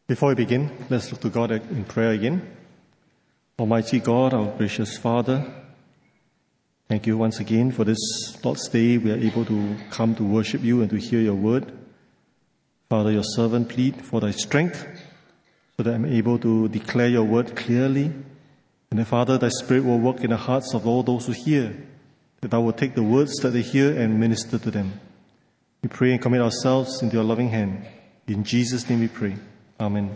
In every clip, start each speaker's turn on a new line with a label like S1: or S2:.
S1: Before we begin, let's look to God in prayer again. Almighty God, our gracious Father, thank you once again for this Lord's Day. We are able to come to worship you and to hear your word. Father, your servant plead for thy strength so that I'm able to declare your word clearly. And then, Father, thy Spirit will work in the hearts of all those who hear, that thou will take the words that they hear and minister to them. We pray and commit ourselves into your loving hand. In Jesus' name we pray. Amen.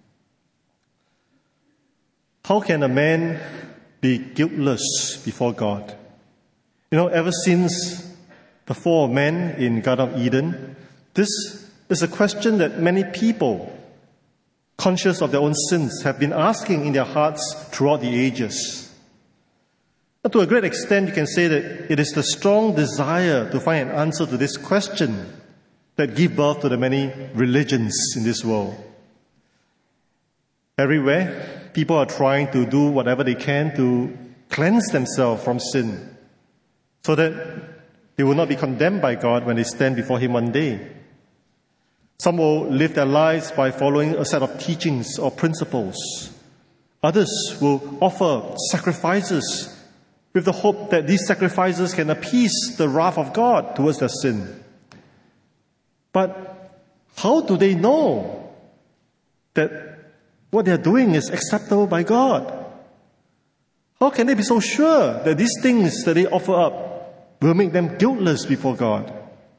S1: How can a man be guiltless before God? Ever since the fall of man in Garden of Eden, this is a question that many people, conscious of their own sins, have been asking in their hearts throughout the ages. But to a great extent, you can say that it is the strong desire to find an answer to this question that give birth to the many religions in this world. Everywhere, people are trying to do whatever they can to cleanse themselves from sin so that they will not be condemned by God when they stand before Him one day. Some will live their lives by following a set of teachings or principles. Others will offer sacrifices with the hope that these sacrifices can appease the wrath of God towards their sin. But how do they know that what they are doing is acceptable by God? How can they be so sure that these things that they offer up will make them guiltless before God?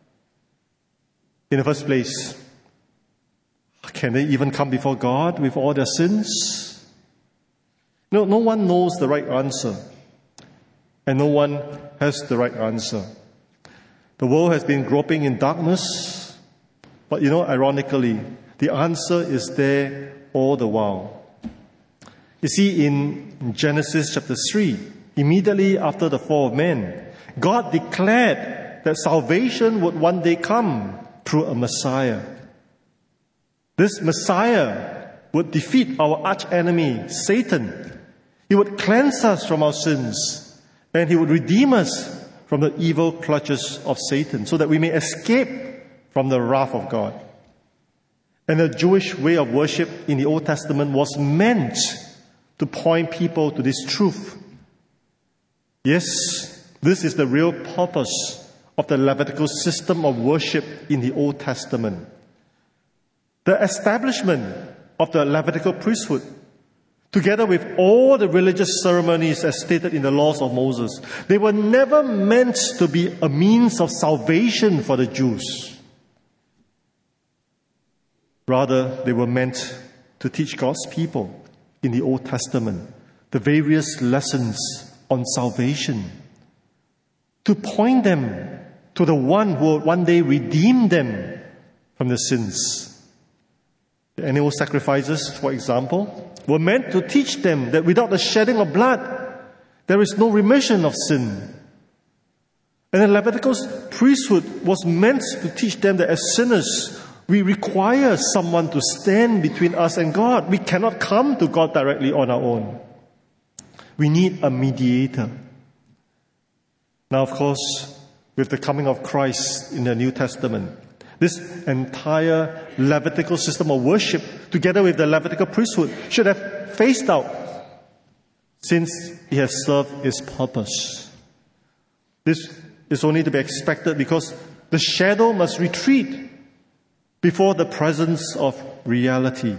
S1: In the first place, can they even come before God with all their sins? No one knows the right answer, and no one has the right answer. The world has been groping in darkness, but ironically, the answer is there all the while. You see, in Genesis chapter 3, immediately after the fall of man, God declared that salvation would one day come through a Messiah. This Messiah would defeat our archenemy, Satan. He would cleanse us from our sins, and He would redeem us from the evil clutches of Satan so that we may escape from the wrath of God. And the Jewish way of worship in the Old Testament was meant to point people to this truth. Yes, this is the real purpose of the Levitical system of worship in the Old Testament. The establishment of the Levitical priesthood, together with all the religious ceremonies as stated in the laws of Moses, they were never meant to be a means of salvation for the Jews. Rather, they were meant to teach God's people in the Old Testament the various lessons on salvation, to point them to the one who will one day redeem them from the sins. The animal sacrifices, for example, were meant to teach them that without the shedding of blood, there is no remission of sin. And the Levitical priesthood was meant to teach them that as sinners, we require someone to stand between us and God. We cannot come to God directly on our own. We need a mediator. Now, of course, with the coming of Christ in the New Testament, this entire Levitical system of worship, together with the Levitical priesthood, should have phased out since it has served its purpose. This is only to be expected because the shadow must retreat before the presence of reality.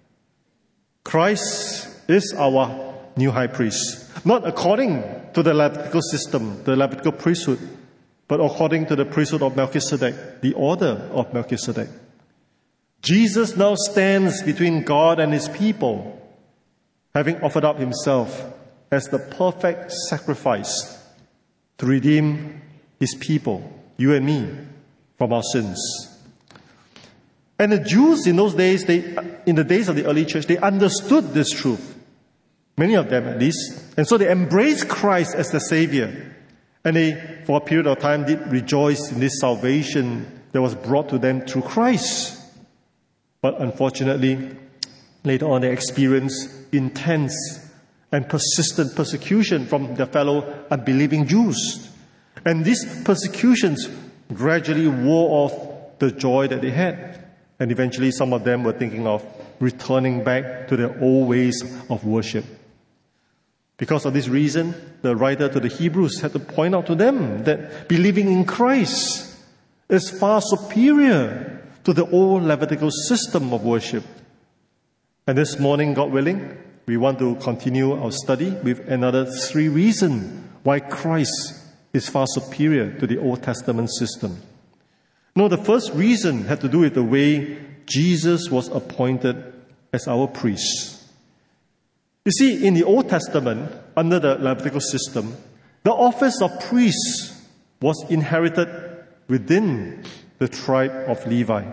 S1: Christ is our new high priest, not according to the Levitical system, the Levitical priesthood, but according to the priesthood of Melchizedek, the order of Melchizedek. Jesus now stands between God and His people, having offered up Himself as the perfect sacrifice to redeem His people, you and me, from our sins. And the Jews in those days, in the days of the early church, they understood this truth. Many of them at least. And so they embraced Christ as the Savior. And they, for a period of time, did rejoice in this salvation that was brought to them through Christ. But unfortunately, later on they experienced intense and persistent persecution from their fellow unbelieving Jews. And these persecutions gradually wore off the joy that they had. And eventually some of them were thinking of returning back to their old ways of worship. Because of this reason, the writer to the Hebrews had to point out to them that believing in Christ is far superior to the old Levitical system of worship. And this morning, God willing, we want to continue our study with another 3 reasons why Christ is far superior to the Old Testament system. No, the first reason had to do with the way Jesus was appointed as our priest. You see, in the Old Testament, under the Levitical system, the office of priest was inherited within the tribe of Levi.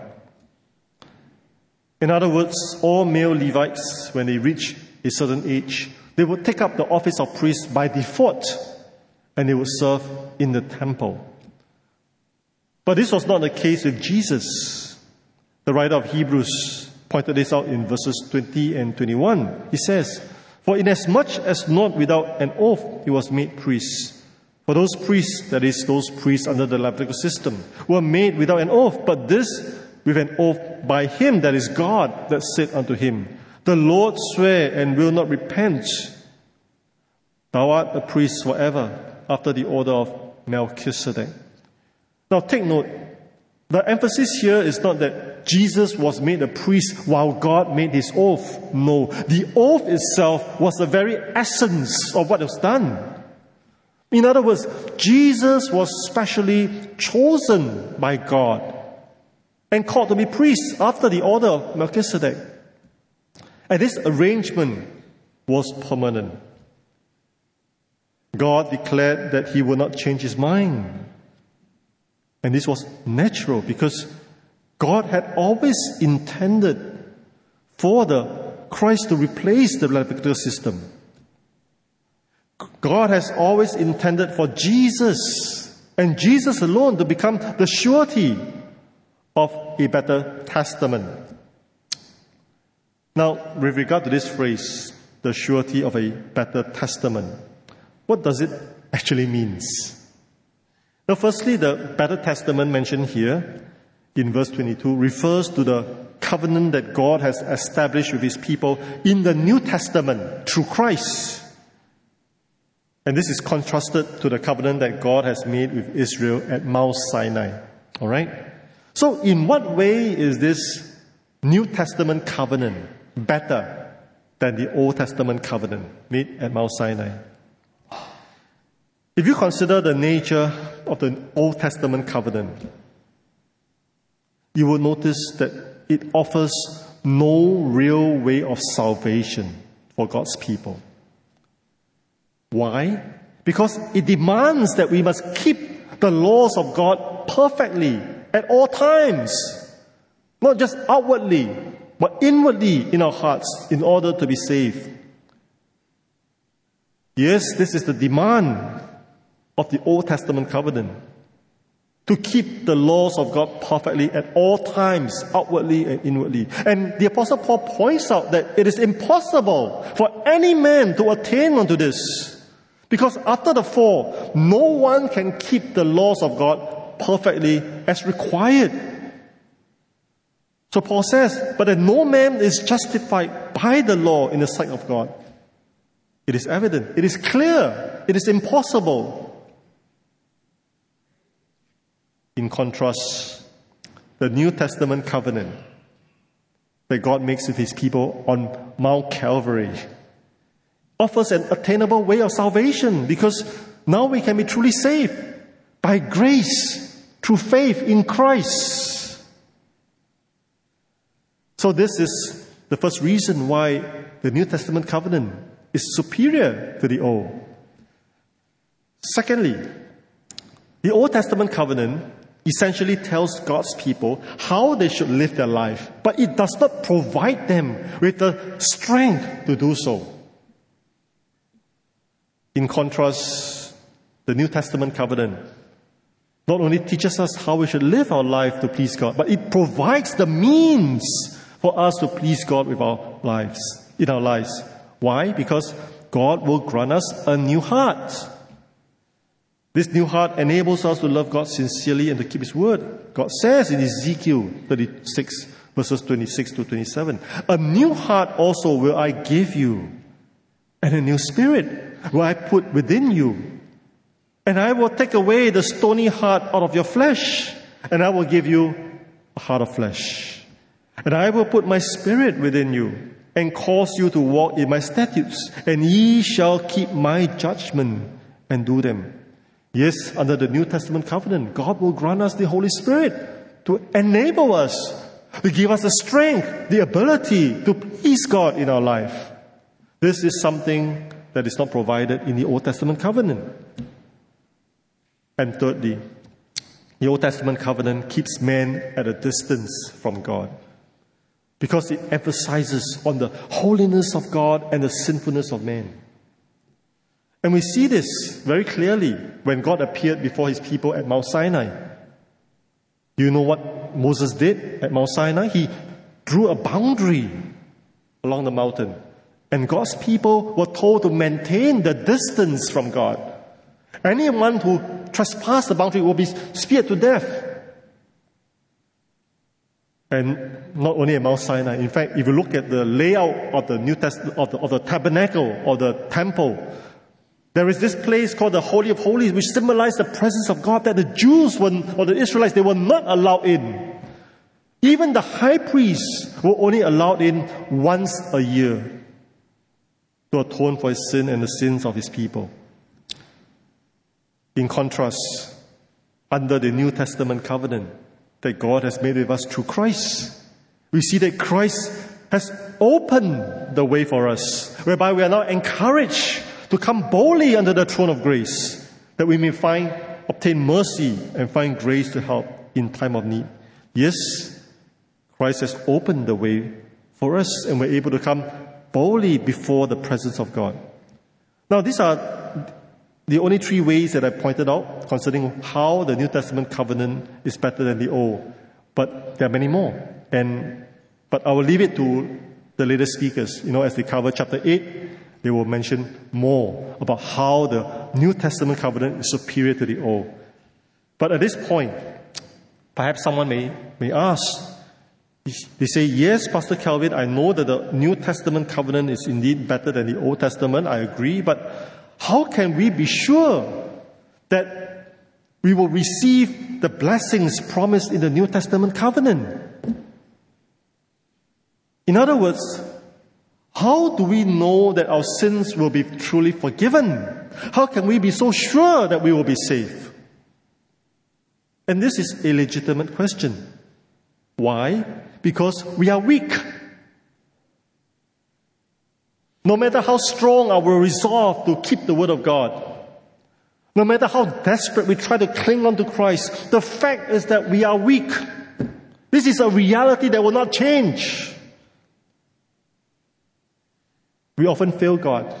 S1: In other words, all male Levites, when they reach a certain age, they would take up the office of priest by default, and they would serve in the temple. But this was not the case with Jesus. The writer of Hebrews pointed this out in verses 20 and 21. He says, "For inasmuch as not without an oath he was made priest." For those priests, that is, those priests under the Levitical system, were made without an oath, but this with an oath by him, that is God, that said unto him, "The Lord swear and will not repent. Thou art a priest forever, after the order of Melchizedek." Now take note, the emphasis here is not that Jesus was made a priest while God made his oath. No, the oath itself was the very essence of what was done. In other words, Jesus was specially chosen by God and called to be priest after the order of Melchizedek. And this arrangement was permanent. God declared that he would not change his mind. And this was natural because God had always intended for the Christ to replace the Levitical system. God has always intended for Jesus and Jesus alone to become the surety of a better testament. Now, with regard to this phrase, the surety of a better testament, what does it actually mean? Now, firstly, the better testament mentioned here in verse 22 refers to the covenant that God has established with his people in the New Testament through Christ. And this is contrasted to the covenant that God has made with Israel at Mount Sinai. All right? So, in what way is this New Testament covenant better than the Old Testament covenant made at Mount Sinai? If you consider the nature of the Old Testament covenant, you will notice that it offers no real way of salvation for God's people. Why? Because it demands that we must keep the laws of God perfectly at all times, not just outwardly, but inwardly in our hearts in order to be saved. Yes, this is the demand of the Old Testament covenant, to keep the laws of God perfectly at all times, outwardly and inwardly. And the Apostle Paul points out that it is impossible for any man to attain unto this, because after the fall, no one can keep the laws of God perfectly as required. So Paul says, but that no man is justified by the law in the sight of God. It is evident, it is clear, it is impossible. In contrast, the New Testament covenant that God makes with his people on Mount Calvary offers an attainable way of salvation, because now we can be truly saved by grace through faith in Christ. So this is the first reason why the New Testament covenant is superior to the Old. Secondly, the Old Testament covenant essentially tells God's people how they should live their life, but it does not provide them with the strength to do so. In contrast, the New Testament covenant not only teaches us how we should live our life to please God, but it provides the means for us to please God with our lives, in our lives. Why? Because God will grant us a new heart. This new heart enables us to love God sincerely and to keep his word. God says in Ezekiel 36, verses 26 to 27. A new heart also will I give you, and a new spirit will I put within you. And I will take away the stony heart out of your flesh, and I will give you a heart of flesh. And I will put my spirit within you, and cause you to walk in my statutes, and ye shall keep my judgment and do them. Yes, under the New Testament covenant, God will grant us the Holy Spirit to enable us, to give us the strength, the ability to please God in our life. This is something that is not provided in the Old Testament covenant. And thirdly, the Old Testament covenant keeps man at a distance from God, because it emphasizes on the holiness of God and the sinfulness of man. And we see this very clearly when God appeared before his people at Mount Sinai. Do you know what Moses did at Mount Sinai? He drew a boundary along the mountain. And God's people were told to maintain the distance from God. Anyone who trespassed the boundary will be speared to death. And not only at Mount Sinai. In fact, if you look at the layout of the New Testament, of the tabernacle or the temple, there is this place called the Holy of Holies, which symbolized the presence of God that the Jews or the Israelites, they were not allowed in. Even the high priests were only allowed in once a year to atone for his sin and the sins of his people. In contrast, under the New Testament covenant that God has made with us through Christ, we see that Christ has opened the way for us, whereby we are now encouraged to come boldly under the throne of grace, that we may obtain mercy and find grace to help in time of need. Yes, Christ has opened the way for us, and we're able to come boldly before the presence of God. Now, these are the only three ways that I pointed out concerning how the New Testament covenant is better than the Old. But there are many more. But I will leave it to the later speakers. As they cover chapter 8, they will mention more about how the New Testament covenant is superior to the Old. But at this point, perhaps someone may ask, they say, yes, Pastor Calvin, I know that the New Testament covenant is indeed better than the Old Testament. I agree. But how can we be sure that we will receive the blessings promised in the New Testament covenant? In other words, how do we know that our sins will be truly forgiven? How can we be so sure that we will be saved? And this is a legitimate question. Why? Because we are weak. No matter how strong our resolve to keep the word of God, no matter how desperate we try to cling on to Christ, the fact is that we are weak. This is a reality that will not change. We often fail God.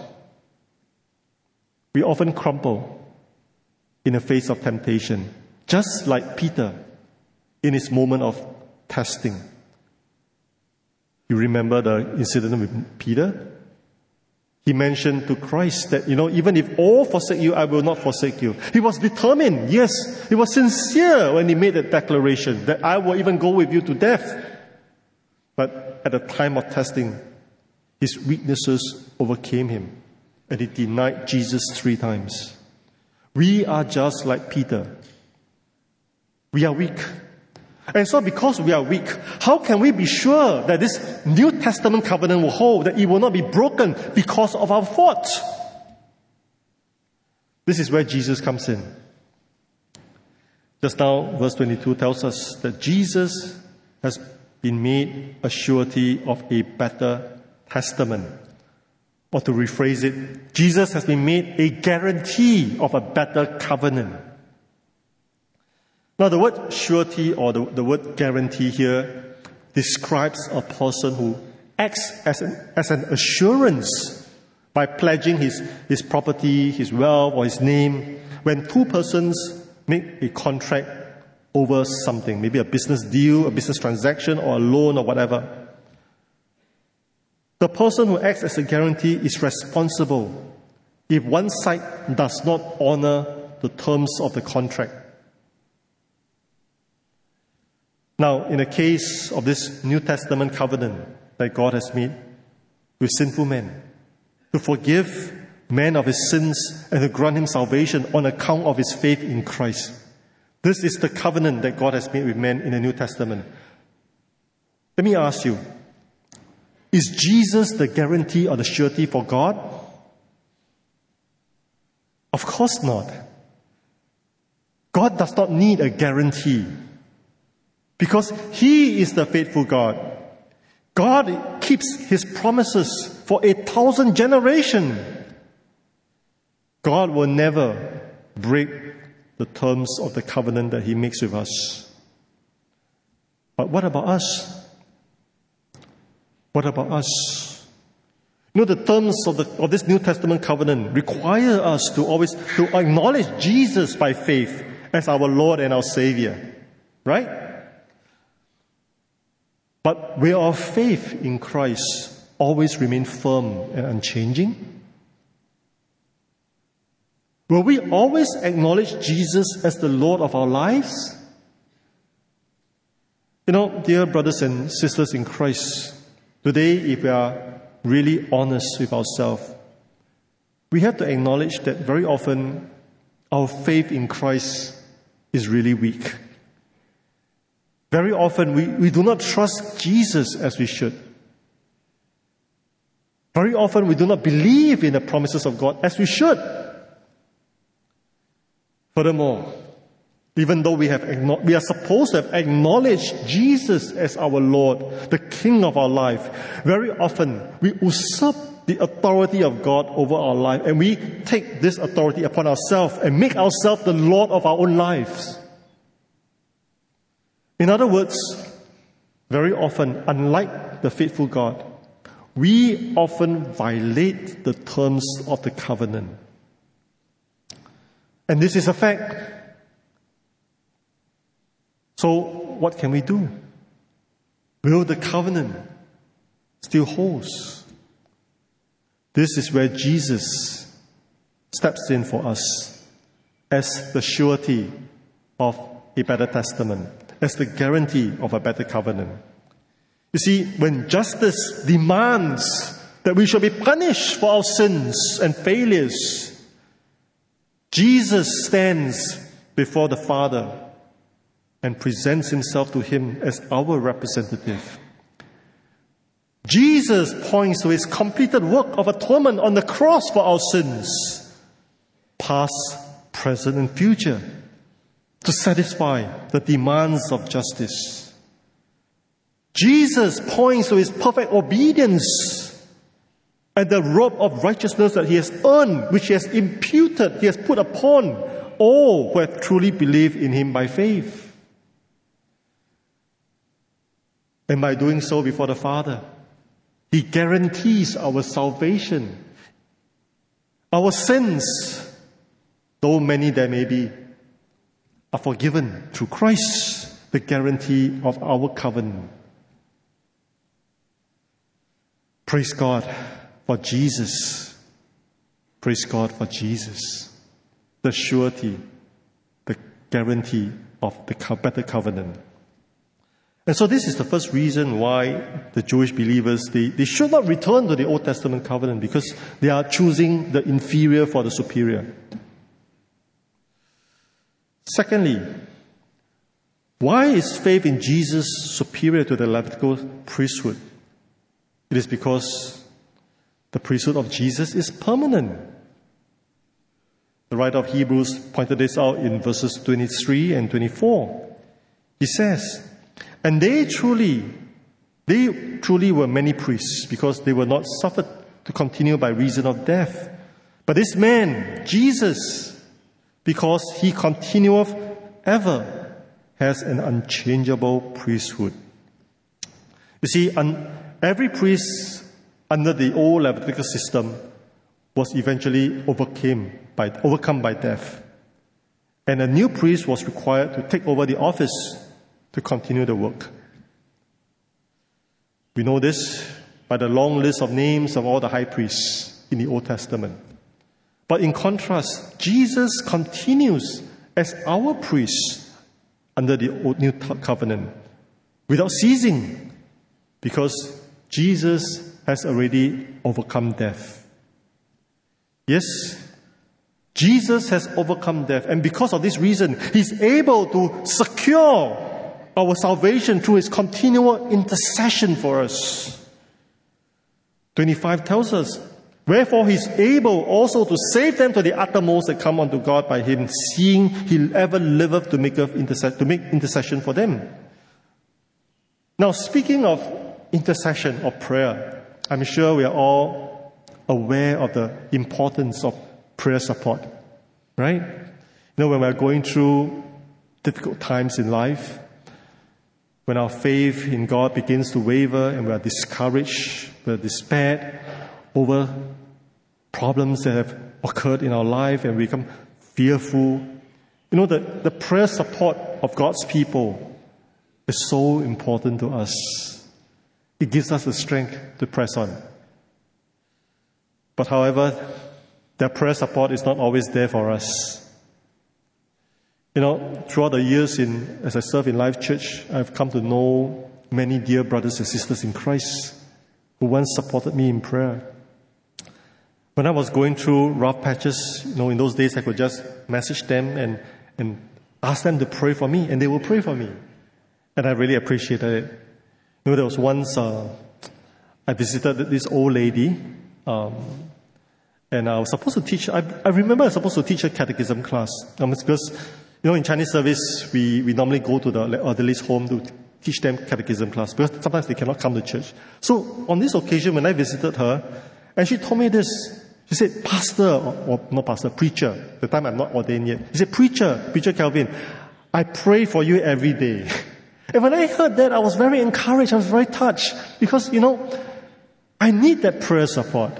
S1: We often crumble in the face of temptation, just like Peter in his moment of testing. You remember the incident with Peter? He mentioned to Christ that, even if all forsake you, I will not forsake you. He was determined. Yes, he was sincere when he made that declaration that I will even go with you to death. But at the time of testing, his weaknesses overcame him, and he denied Jesus 3 times. We are just like Peter. We are weak. And so because we are weak, how can we be sure that this New Testament covenant will hold, that it will not be broken because of our faults? This is where Jesus comes in. Just now, verse 22 tells us that Jesus has been made a surety of a better testament. Or to rephrase it, Jesus has been made a guarantee of a better covenant. Now, the word surety or the word guarantee here describes a person who acts as an assurance by pledging his property, his wealth, or his name. When two persons make a contract over something, maybe a business deal, a business transaction, or a loan, or whatever, the person who acts as a guarantee is responsible if one side does not honor the terms of the contract. Now, in the case of this New Testament covenant that God has made with sinful men, to forgive man of his sins and to grant him salvation on account of his faith in Christ. This is the covenant that God has made with men in the New Testament. Let me ask you, is Jesus the guarantee or the surety for God? Of course not. God does not need a guarantee because He is the faithful God. God keeps His promises for 1,000 generations. God will never break the terms of the covenant that He makes with us. But what about us? What about us? You know, the terms of this New Testament covenant require us to acknowledge Jesus by faith as our Lord and our Savior. Right? But will our faith in Christ always remain firm and unchanging? Will we always acknowledge Jesus as the Lord of our lives? You know, dear brothers and sisters in Christ, today, if we are really honest with ourselves, we have to acknowledge that very often our faith in Christ is really weak. Very often we do not trust Jesus as we should. Very often we do not believe in the promises of God as we should. Furthermore, even though we are supposed to have acknowledged Jesus as our Lord, the King of our life, very often we usurp the authority of God over our life and we take this authority upon ourselves and make ourselves the Lord of our own lives. In other words, very often, unlike the faithful God, we often violate the terms of the covenant. And this is a fact. So, what can we do? Will the covenant still hold? This is where Jesus steps in for us as the surety of a better testament, as the guarantee of a better covenant. You see, when justice demands that we shall be punished for our sins and failures, Jesus stands before the Father and presents Himself to Him as our representative. Jesus points to His completed work of atonement on the cross for our sins, past, present, and future, to satisfy the demands of justice. Jesus points to His perfect obedience and the robe of righteousness that He has earned, which He has imputed, He has put upon all who have truly believed in Him by faith. And by doing so before the Father, He guarantees our salvation. Our sins, though many there may be, are forgiven through Christ, the guarantee of our covenant. Praise God for Jesus. Praise God for Jesus, the surety, the guarantee of the better covenant. And so this is the first reason why the Jewish believers, they should not return to the Old Testament covenant, because they are choosing the inferior for the superior. Secondly, why is faith in Jesus superior to the Levitical priesthood? It is because the priesthood of Jesus is permanent. The writer of Hebrews pointed this out in verses 23 and 24. He says, "And they truly were many priests, because they were not suffered to continue by reason of death. But this man, Jesus, because He continueth ever, has an unchangeable priesthood." You see, every priest under the old Levitical system was eventually overcome by death. And a new priest was required to take over the office to continue the work. We know this by the long list of names of all the high priests in the Old Testament. But in contrast, Jesus continues as our priest under the New Covenant, without ceasing, because Jesus has already overcome death. Yes, Jesus has overcome death, and because of this reason, He's able to secure our salvation through His continual intercession for us. 25 tells us, wherefore He's able also to save them to the uttermost that come unto God by Him, seeing He ever liveth to make intercession for them. Now, speaking of intercession or prayer, I'm sure we are all aware of the importance of prayer support, right? When we're going through difficult times in life, when our faith in God begins to waver and we are discouraged, we are despaired over problems that have occurred in our life and we become fearful, the prayer support of God's people is so important to us. It gives us the strength to press on. But however, their prayer support is not always there for us. Throughout the years as I serve in Life Church, I've come to know many dear brothers and sisters in Christ who once supported me in prayer. When I was going through rough patches, in those days I could just message them and ask them to pray for me, and they will pray for me. And I really appreciated it. There was once I visited this old lady, and I was supposed to teach, I remember I was supposed to teach a catechism class. Because, in Chinese service, we normally go to the elderly's home to teach them catechism class, because sometimes they cannot come to church. So on this occasion, when I visited her, and she told me this, she said, Pastor, or not pastor, preacher. At the time I'm not ordained yet. She said, Preacher Calvin, I pray for you every day. And when I heard that, I was very encouraged. I was very touched. Because, I need that prayer support.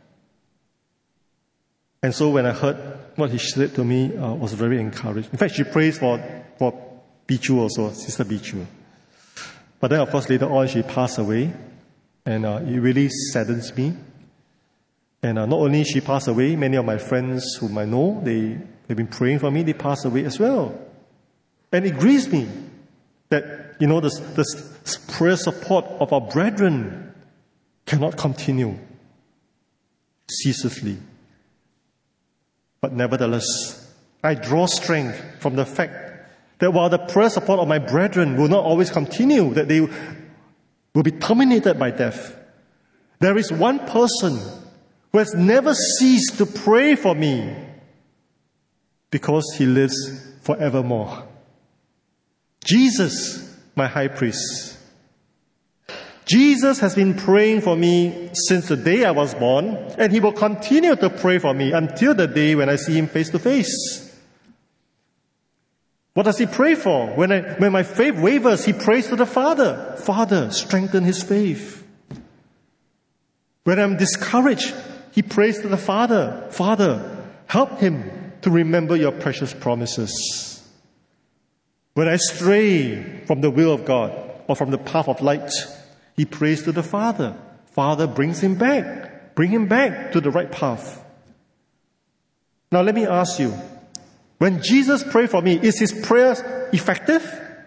S1: And so when I heard what he said to me, I was very encouraged. In fact, she prays for Bichu also, Sister Bichu. But then, of course, later on, she passed away. And it really saddens me. And not only she passed away, many of my friends whom I know, they've been praying for me, they passed away as well. And it grieves me that, the prayer support of our brethren cannot continue ceaselessly. But nevertheless, I draw strength from the fact that while the prayer support of my brethren will not always continue, that they will be terminated by death, there is one person who has never ceased to pray for me because he lives forevermore. Jesus, my high priest. Jesus has been praying for me since the day I was born, and he will continue to pray for me until the day when I see him face to face. What does he pray for? When my faith wavers, he prays to the Father. Father, strengthen his faith. When I'm discouraged, he prays to the Father. Father, help him to remember your precious promises. When I stray from the will of God or from the path of light, he prays to the Father. Father brings him back. Bring him back to the right path. Now let me ask you, when Jesus prayed for me, is his prayer effective?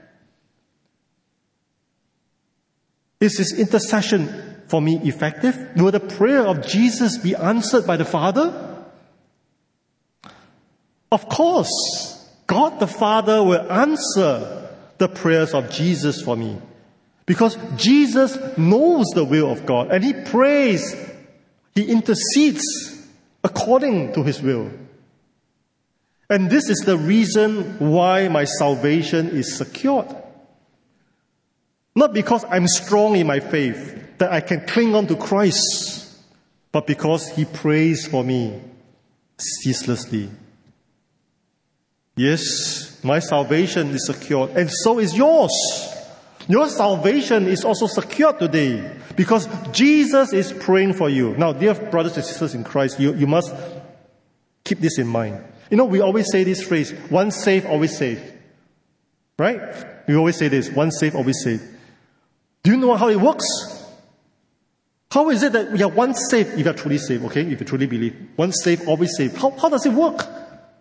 S1: Is his intercession for me effective? Will the prayer of Jesus be answered by the Father? Of course, God the Father will answer the prayers of Jesus for me. Because Jesus knows the will of God and he prays, he intercedes according to his will. And this is the reason why my salvation is secured. Not because I'm strong in my faith, that I can cling on to Christ, but because he prays for me ceaselessly. Yes, my salvation is secured, and so is yours. Your salvation is also secured today because Jesus is praying for you. Now, dear brothers and sisters in Christ, you must keep this in mind. We always say this phrase, once saved, always saved. Right? We always say this, once saved, always saved. Do you know how it works? How is it that we are once saved, if you are truly saved, okay? If you truly believe. Once saved, always saved. How does it work?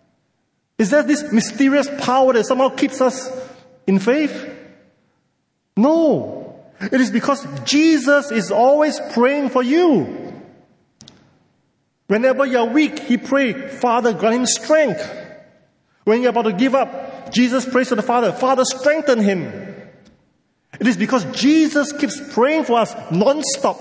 S1: Is there this mysterious power that somehow keeps us in faith? No. It is because Jesus is always praying for you. Whenever you are weak, He prays, Father, grant him strength. When you're about to give up, Jesus prays to the Father, Father, strengthen him. It is because Jesus keeps praying for us non-stop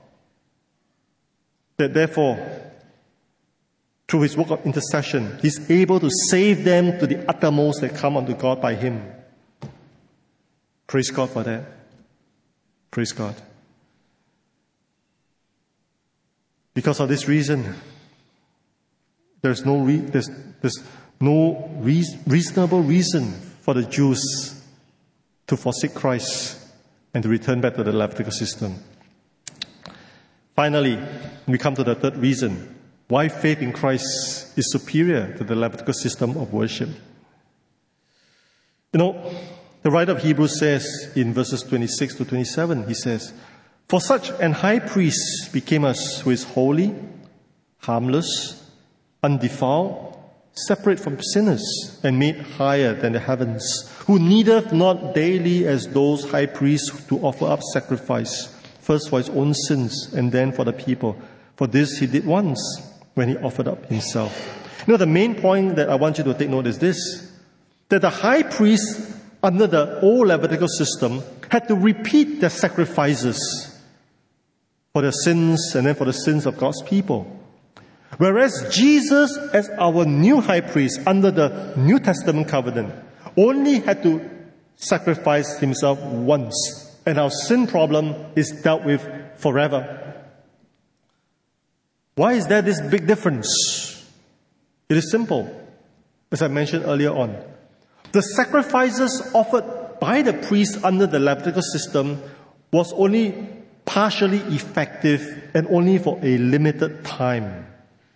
S1: that therefore, through His work of intercession, He's able to save them to the uttermost that come unto God by Him. Praise God for that. Praise God. Because of this reason, there's no reasonable reason for the Jews to forsake Christ and to return back to the Levitical system. Finally, we come to the third reason why faith in Christ is superior to the Levitical system of worship. The writer of Hebrews says in verses 26 to 27, he says, For such an high priest became us who is holy, harmless, undefiled, separate from sinners, and made higher than the heavens, who needeth not daily as those high priests to offer up sacrifice, first for his own sins and then for the people. For this he did once when he offered up himself. The main point that I want you to take note is this, that the high priest under the old Levitical system had to repeat their sacrifices for their sins and then for the sins of God's people. Whereas Jesus, as our new high priest under the New Testament covenant, only had to sacrifice himself once, and our sin problem is dealt with forever. Why is there this big difference? It is simple, as I mentioned earlier on. The sacrifices offered by the priest under the Levitical system was only partially effective and only for a limited time.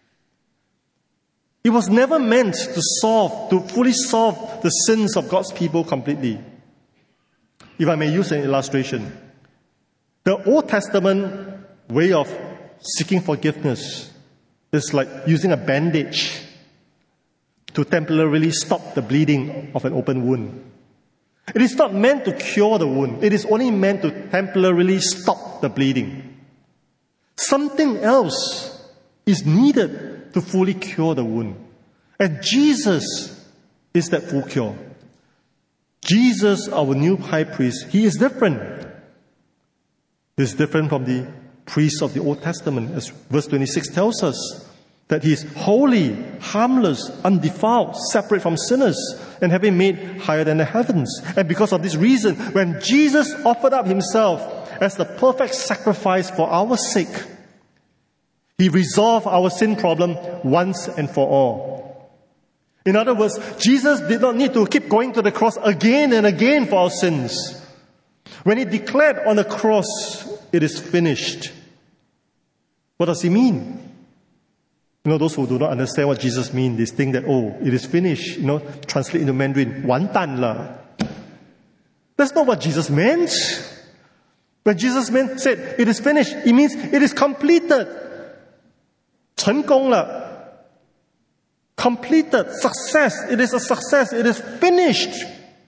S1: It was never meant to fully solve the sins of God's people completely. If I may use an illustration, the Old Testament way of seeking forgiveness is like using a bandage to temporarily stop the bleeding of an open wound. It is not meant to cure the wound. It is only meant to temporarily stop the bleeding. Something else is needed to fully cure the wound. And Jesus is that full cure. Jesus, our new high priest, he is different. He is different from the priests of the Old Testament, as verse 26 tells us, that he is holy, harmless, undefiled, separate from sinners, and having made higher than the heavens. And because of this reason, when Jesus offered up himself as the perfect sacrifice for our sake, he resolved our sin problem once and for all. In other words, Jesus did not need to keep going to the cross again and again for our sins. When he declared on the cross, it is finished. What does he mean? Those who do not understand what Jesus means, they think that, it is finished. Translate into Mandarin, 完蛋了. That's not what Jesus meant. When Jesus said, it is finished, it means it is completed. 成功了. Completed. Success. It is a success. It is finished.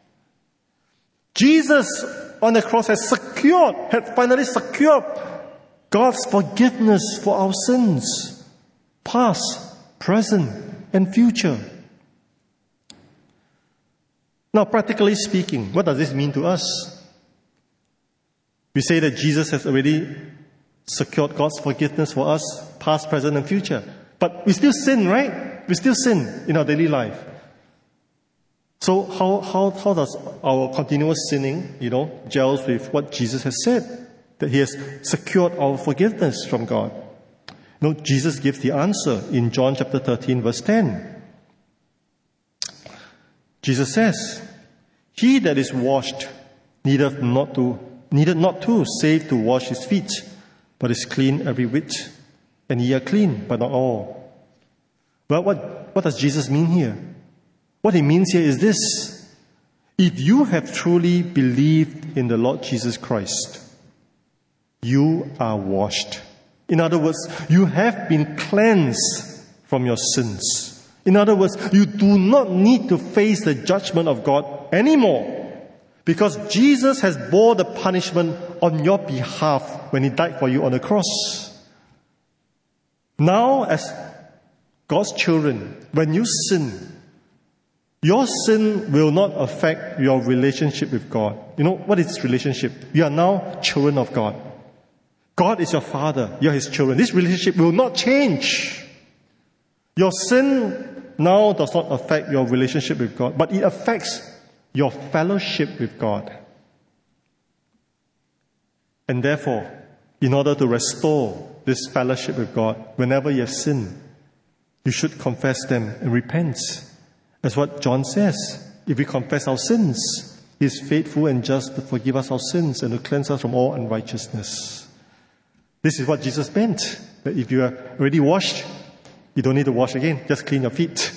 S1: Jesus on the cross had finally secured God's forgiveness for our sins. Past, present, and future. Now, practically speaking, what does this mean to us? We say that Jesus has already secured God's forgiveness for us, past, present, and future. But we still sin, right? We still sin in our daily life. So how does our continuous sinning, gels with what Jesus has said? That he has secured our forgiveness from God. Jesus gives the answer in John chapter 13, verse 10. Jesus says, He that is washed needeth not to, save to wash his feet, but is clean every whit. And ye are clean, but not all. Well, what does Jesus mean here? What he means here is this. If you have truly believed in the Lord Jesus Christ, you are washed. In other words, you have been cleansed from your sins. In other words, you do not need to face the judgment of God anymore Because Jesus has bore the punishment on your behalf when He died for you on the cross. Now, as God's children, when you sin, your sin will not affect your relationship with God. You know, what is this relationship? You are now children of God. God is your Father. You are His children. This relationship will not change. Your sin now does not affect your relationship with God, but it affects your fellowship with God. And therefore, in order to restore this fellowship with God, whenever you have sinned, you should confess them and repent. That's what John says. If we confess our sins, He is faithful and just to forgive us our sins and to cleanse us from all unrighteousness. This is what Jesus meant. That if you are already washed, you don't need to wash again. Just clean your feet.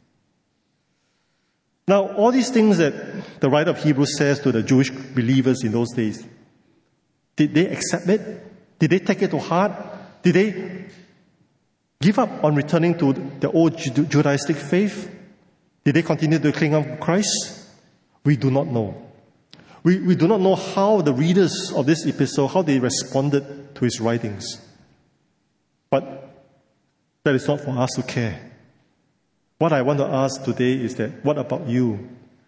S1: Now, all these things that the writer of Hebrews says to the Jewish believers in those days, did they accept it? Did they take it to heart? Did they give up on returning to the old Judaistic faith? Did they continue to cling on to Christ? We do not know. We do not know how the readers of this epistle, how they responded to his writings. But that is not for us to care. What I want to ask today is that, what about you?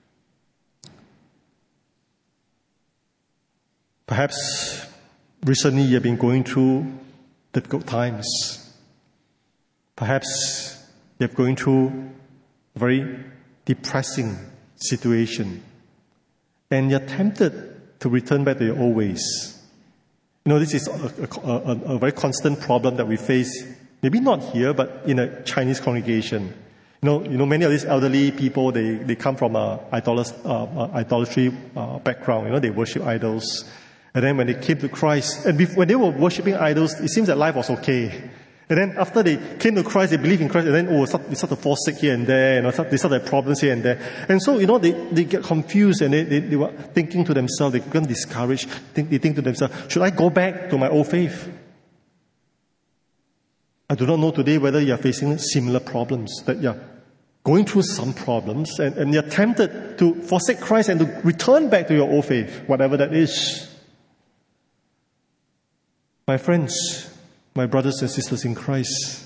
S1: Perhaps recently you have been going through difficult times. Perhaps you are going through a very depressing situation. And you're tempted to return back to your old ways. You know, this is a very constant problem that we face, maybe not here, but in a Chinese congregation. You know, many of these elderly people, they come from a idolatry background. You know, they worship idols. And then when they came to Christ, and when they were worshiping idols, it seems that life was okay. And then after they came to Christ, they believed in Christ, and then, they start to fall sick here and there, they start to have problems here and there. And so, they get confused, and they were thinking to themselves, they become discouraged, they think to themselves, should I go back to my old faith? I do not know today whether you are facing similar problems, that you're going through some problems, and you're tempted to forsake Christ and to return back to your old faith, whatever that is. My friends, my brothers and sisters in Christ,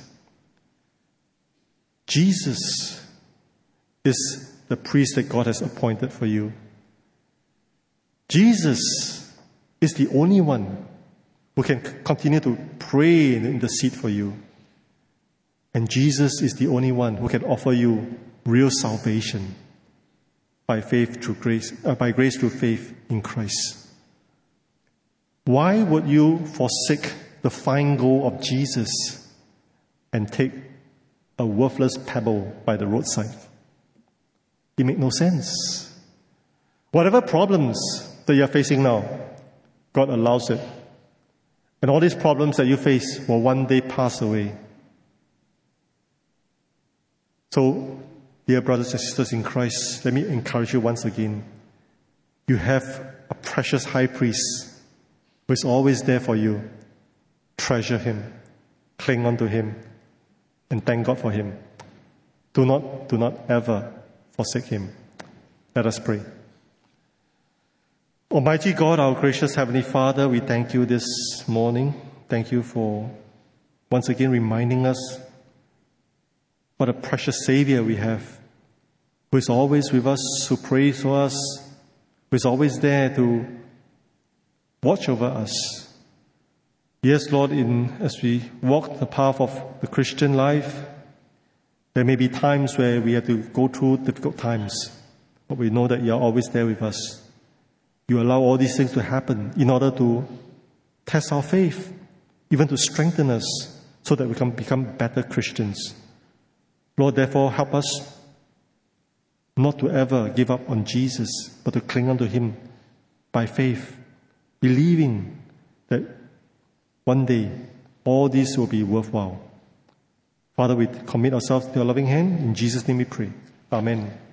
S1: Jesus is the priest that God has appointed for you. Jesus is the only one who can continue to pray and intercede for you. And Jesus is the only one who can offer you real salvation by grace through faith in Christ. Why would you forsake the fine gold of Jesus and take a worthless pebble by the roadside? It makes no sense. Whatever problems that you're facing now, God allows it. And all these problems that you face will one day pass away. So, dear brothers and sisters in Christ, let me encourage you once again. You have a precious high priest who is always there for you. Treasure him, cling on to him, and thank God for him. Do not ever forsake him. Let us pray. Almighty God, our gracious Heavenly Father, we thank you this morning. Thank you for once again reminding us what a precious Savior we have, who is always with us, who prays for us, who is always there to watch over us. Yes, Lord, as we walk the path of the Christian life, there may be times where we have to go through difficult times, but we know that you are always there with us. You allow all these things to happen in order to test our faith, even to strengthen us so that we can become better Christians. Lord, therefore, help us not to ever give up on Jesus, but to cling on to him by faith, believing that one day all this will be worthwhile. Father, we commit ourselves to your loving hand. In Jesus' name we pray. Amen.